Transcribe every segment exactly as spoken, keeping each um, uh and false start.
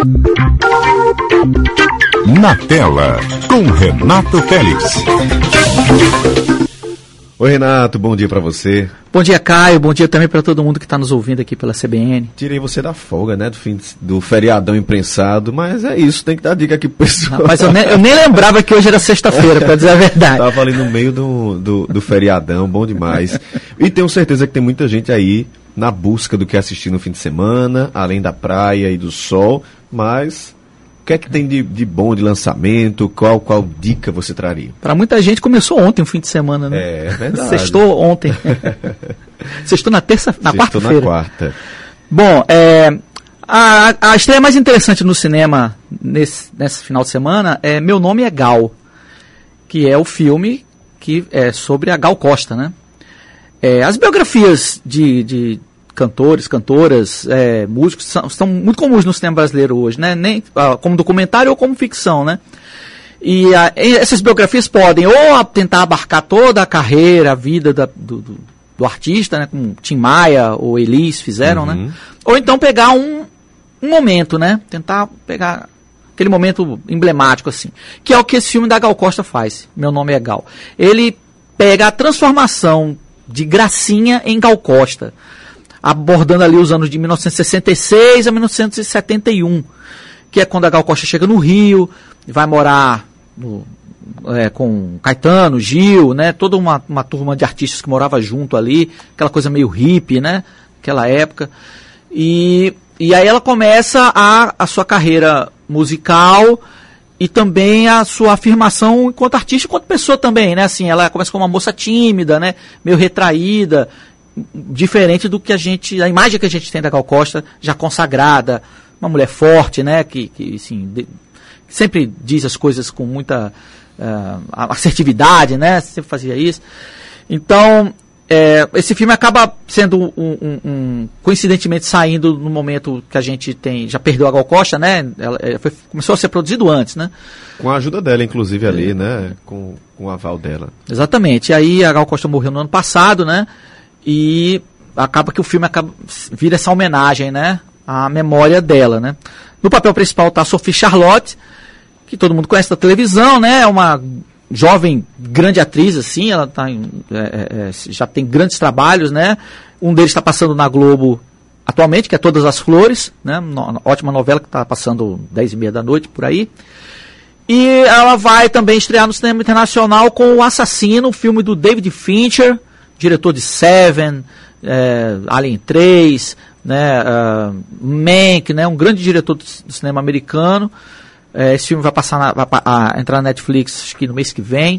Na tela, com Renato Félix. Oi, Renato, bom dia pra você. Bom dia, Caio, bom dia também para todo mundo que está nos ouvindo aqui pela C B N. Tirei você da folga, né, do, fim, do feriadão imprensado, mas é isso, tem que dar dica aqui pro pessoal. Não, mas eu nem, eu nem lembrava que hoje era sexta-feira, para dizer a verdade. Tava ali no meio do, do, do feriadão, bom demais. E tenho certeza que tem muita gente aí na busca do que assistir no fim de semana, além da praia e do sol, mas... O que é que tem de, de bom de lançamento? Qual, qual dica você traria? Para muita gente começou ontem o fim de semana, né? É, é verdade. Sextou ontem. Sextou na terça, na quarta-feira. na quarta. Bom, é, a, a estreia mais interessante no cinema nesse, nesse final de semana é Meu Nome é Gal, que é o filme que é sobre a Gal Costa, né? É, as biografias de... de cantores, cantoras, é, músicos, são, são muito comuns no cinema brasileiro hoje, né? Nem, ah, como documentário ou como ficção, né? E ah, essas biografias podem ou tentar abarcar toda a carreira, a vida da, do, do, do artista, né? Como Tim Maia ou Elis fizeram, uhum. né? Ou então pegar um, um momento, né? Tentar pegar aquele momento emblemático, assim. Que é o que esse filme da Gal Costa faz. Meu Nome é Gal. Ele pega a transformação de Gracinha em Gal Costa, abordando ali os anos de mil novecentos e sessenta e seis a mil novecentos e setenta e um, que é quando a Gal Costa chega no Rio, vai morar no, é, com Caetano, Gil, né, toda uma, uma turma de artistas que morava junto ali, aquela coisa meio hippie, né, aquela época, e, e aí ela começa a, a sua carreira musical e também a sua afirmação enquanto artista, enquanto pessoa também, né, assim, ela começa como uma moça tímida, né, meio retraída, diferente do que a gente, a imagem que a gente tem da Gal Costa já consagrada, uma mulher forte, né, que, que assim, de, sempre diz as coisas com muita uh, assertividade, né, sempre fazia isso. Então, é, esse filme acaba sendo um, um, um, coincidentemente saindo no momento que a gente tem, já perdeu a Gal Costa, né, ela, ela foi, começou a ser produzido antes, né. Com a ajuda dela, inclusive, ali, é. né, com, com o aval dela. Exatamente, e aí a Gal Costa morreu no ano passado, né, e acaba que o filme acaba, vira essa homenagem, né, à memória dela, né. No papel principal está a Sophie Charlotte, que todo mundo conhece da televisão, né, é uma jovem grande atriz, assim, ela tá em, é, é, já tem grandes trabalhos, né, um deles está passando na Globo atualmente, que é Todas as Flores, né, uma ótima novela que está passando dez e meia da noite, por aí. E ela vai também estrear no cinema internacional com O Assassino, um filme do David Fincher, diretor de Seven, é, Alien três, né, uh, Mank, né, um grande diretor do, do cinema americano. É, esse filme vai passar na, vai a, entrar na Netflix acho que no mês que vem.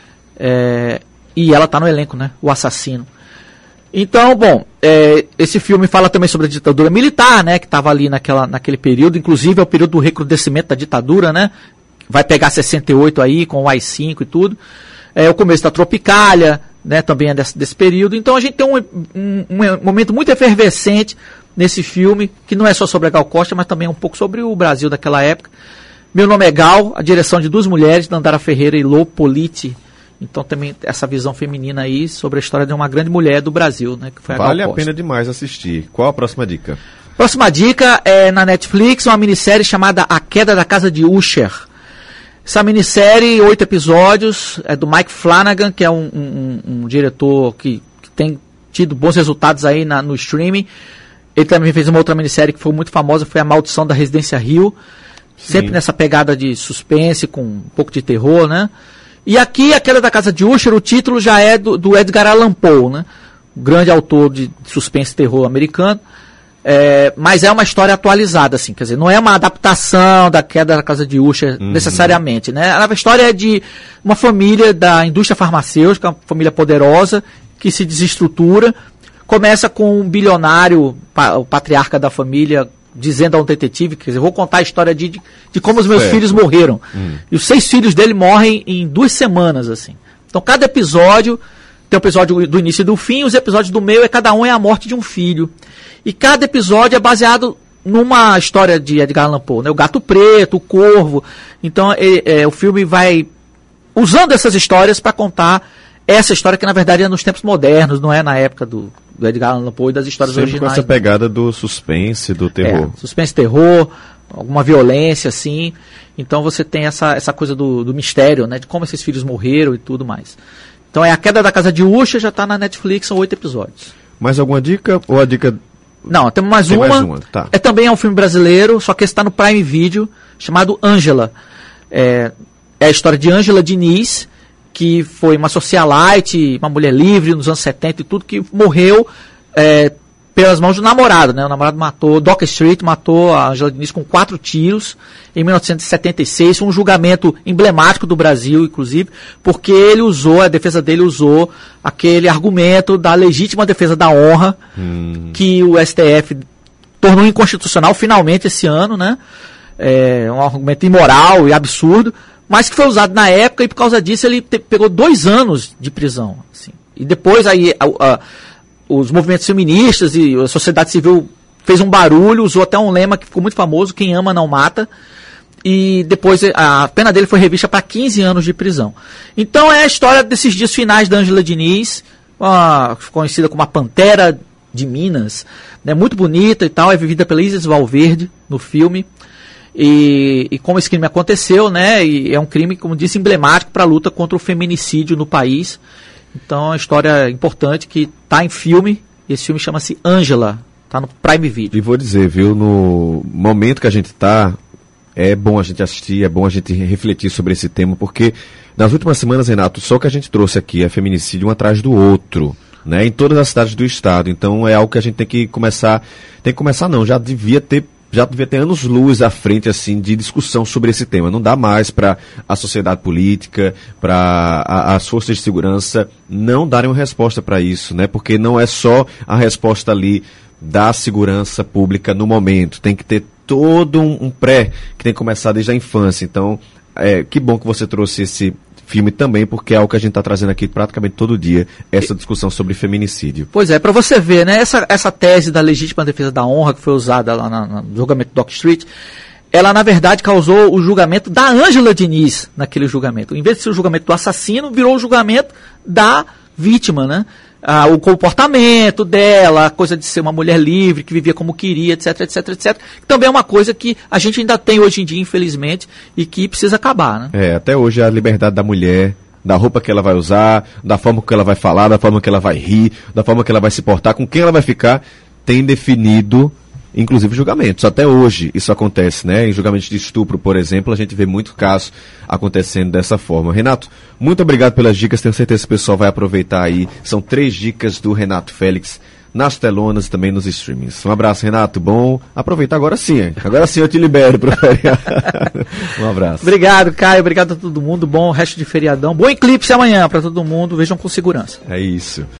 É, e ela está no elenco, né, O Assassino. Então, bom, é, esse filme fala também sobre a ditadura militar, né, que estava ali naquela, naquele período, inclusive é o período do recrudescimento da ditadura, né, vai pegar sessenta e oito aí com o A I cinco e tudo. É o começo da Tropicália, né, também é desse, desse período. Então a gente tem um, um, um momento muito efervescente nesse filme, que não é só sobre a Gal Costa, mas também um pouco sobre o Brasil daquela época. Meu Nome é Gal, a direção de duas mulheres, Dandara Ferreira e Lô Politi. Então também essa visão feminina aí sobre a história de uma grande mulher do Brasil, né, que foi a Gal Costa. Vale a pena demais assistir. Qual a próxima dica? Próxima dica é na Netflix, uma minissérie chamada A Queda da Casa de Usher. Essa minissérie, oito episódios, é do Mike Flanagan, que é um, um, um diretor que, que tem tido bons resultados aí na, no streaming. Ele também fez uma outra minissérie que foi muito famosa, foi A Maldição da Residência Hill. Sim. Sempre nessa pegada de suspense, com um pouco de terror, né? E aqui, A Queda da Casa de Usher, o título já é do, do Edgar Allan Poe, né? O grande autor de suspense e terror americano. É, mas é uma história atualizada, assim, quer dizer, não é uma adaptação da Queda da Casa de Usher, uhum. necessariamente, né? A história é de uma família da indústria farmacêutica, uma família poderosa, que se desestrutura, começa com um bilionário, o patriarca da família, dizendo a um detetive, quer dizer, vou contar a história de, de, de como os meus certo. filhos morreram. Uhum. E os seis filhos dele morrem em duas semanas, assim. Então, cada episódio, tem o episódio do início e do fim, os episódios do meio, é cada um é a morte de um filho. E cada episódio é baseado numa história de Edgar Allan Poe, né? O Gato Preto, o Corvo. Então, é, é, o filme vai usando essas histórias para contar essa história que, na verdade, é nos tempos modernos, não é na época do, do Edgar Allan Poe e das histórias Sempre originais. Com essa pegada do suspense, do terror. É, suspense, terror, alguma violência, assim. Então você tem essa, essa coisa do, do mistério, né? De como esses filhos morreram e tudo mais. Então é A Queda da Casa de Usher, já está na Netflix, são oito episódios. Mais alguma dica? Ou a dica... Não, temos mais Tem uma. mais uma, tá. É também é um filme brasileiro, só que esse está no Prime Video, chamado Ângela. É, é a história de Ângela Diniz, que foi uma socialite, uma mulher livre nos anos setenta e tudo, que morreu é, pelas mãos do namorado, né? O namorado matou, Dock Street matou a Ângela Diniz com quatro tiros em mil novecentos e setenta e seis, um julgamento emblemático do Brasil, inclusive, porque ele usou, a defesa dele usou aquele argumento da legítima defesa da honra, hum. que o S T F tornou inconstitucional finalmente esse ano, né? É um argumento imoral e absurdo, mas que foi usado na época, e por causa disso ele te, pegou dois anos de prisão. Assim. E depois aí a, a, os movimentos feministas e a sociedade civil fez um barulho, usou até um lema que ficou muito famoso, quem ama não mata, e depois a pena dele foi revista para quinze anos de prisão. Então é a história desses dias finais da Ângela Diniz, uma, conhecida como a Pantera de Minas, né, muito bonita e tal, é vivida pela Isis Valverde no filme. E, e como esse crime aconteceu, né? E é um crime, como disse, emblemático para a luta contra o feminicídio no país. Então é uma história importante que está em filme. Esse filme chama-se Ângela, está no Prime Video. E vou dizer, viu, no momento que a gente está, é bom a gente assistir, é bom a gente refletir sobre esse tema, porque nas últimas semanas, Renato, só que a gente trouxe aqui é feminicídio um atrás do outro, né? Em todas as cidades do estado. Então é algo que a gente tem que começar, tem que começar não, já devia ter já devia ter anos-luz à frente, assim, de discussão sobre esse tema. Não dá mais para a sociedade política, para as forças de segurança não darem uma resposta para isso, né? Porque não é só a resposta ali da segurança pública no momento. Tem que ter todo um, um pré que tem que começar desde a infância. Então, é, que bom que você trouxe esse filme também, porque é algo que a gente está trazendo aqui praticamente todo dia, essa discussão sobre feminicídio. Pois é, para você ver, né, essa, essa tese da legítima defesa da honra que foi usada lá na, no julgamento do Dock Street, ela na verdade causou o julgamento da Ângela Diniz naquele julgamento. Em vez de ser o julgamento do assassino, virou o julgamento da vítima, né? Ah, o comportamento dela, a coisa de ser uma mulher livre, que vivia como queria, etc, etc, etc. Também é uma coisa que a gente ainda tem hoje em dia, infelizmente, e que precisa acabar, né? É, até hoje a liberdade da mulher, da roupa que ela vai usar, da forma que ela vai falar, da forma que ela vai rir, da forma que ela vai se portar, com quem ela vai ficar, tem definido, inclusive, julgamentos. Até hoje isso acontece, né? Em julgamentos de estupro, por exemplo, a gente vê muitos casos acontecendo dessa forma. Renato, muito obrigado pelas dicas, tenho certeza que o pessoal vai aproveitar aí. São três dicas do Renato Félix nas telonas e também nos streamings. Um abraço, Renato, bom aproveitar agora sim, hein? Agora sim eu te libero pro feriado. Um abraço. Obrigado, Caio, obrigado a todo mundo, bom resto de feriadão, bom eclipse amanhã para todo mundo, vejam com segurança. É isso.